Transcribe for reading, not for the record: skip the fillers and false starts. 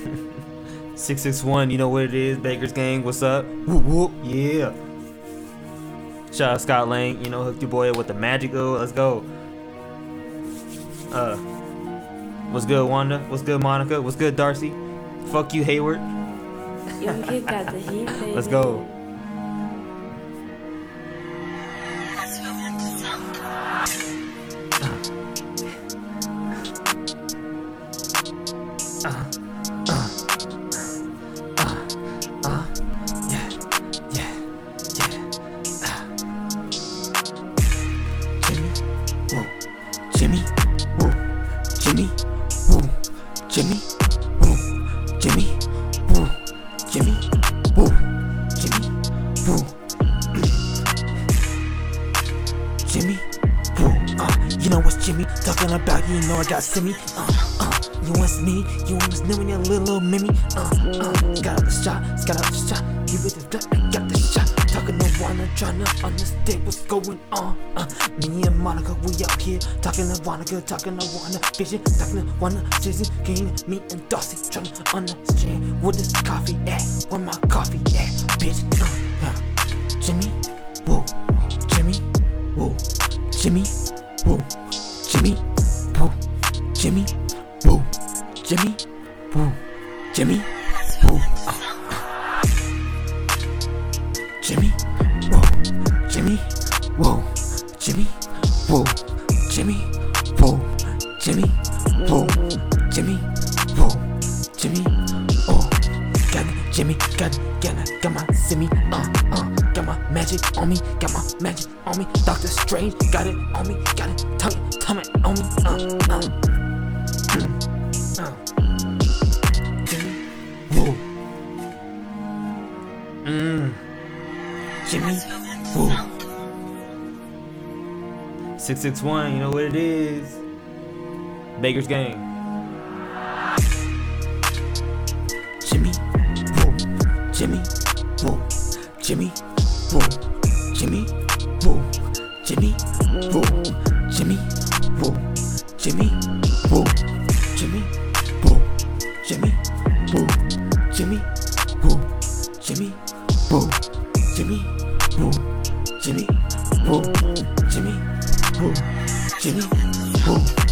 661, you know what it is, Baker's Gang, what's up? Whoop whoop, yeah. Shout out Scott Lang, you know, hooked your boy up with the magical, let's go. What's good, Wanda? What's good, Monica? What's good, Darcy? Fuck you, Hayward. Young kid got the heat, baby. Let's go. Jimmy, woo, Jimmy, woo, Jimmy, woo, Jimmy, woo, Jimmy, woo, Jimmy, woo, Jimmy, woo. You know what's Jimmy talking about? You know I got Simmy. You want me? You want me when you're a little Mimi? Got out the shot, got out the shot. You with the black, got the shot. Talking to Wanda, trying to understand what's going on. Me and Monica, we out here talking to Monica, talking to Wanda, vision, talking to Wanda, season, King, me and Darcy, trying to understand what is coffee at, where my coffee at, bitch. Jimmy, woo, Jimmy, woo, Jimmy, woo, Jimmy, woo, Jimmy, woo, Jimmy, woo, Jimmy, woo. Jimmy, whoa, Jimmy, whoa, Jimmy, whoa, Jimmy, whoa, Jimmy, whoa, Jimmy, whoa, Jimmy, oh, got it, Jimmy, got my Simmy, got my magic on me, got my magic on me, Doctor Strange, got it on me, got it, tummy on me, Jimmy, whoa, Jimmy, woo. 661, you know what it is. Baker's Gang. Jimmy, woo. Jimmy, woo. Jimmy, woo. Jimmy, woo. Jimmy, woo. Jimmy, woo. Jimmy, woo. Jimmy, woo. Jimmy, woo. Jimmy, woo. Jimmy, woo. Jimmy, woo, Jimmy, woo, Jimmy, woo, Jimmy, woo.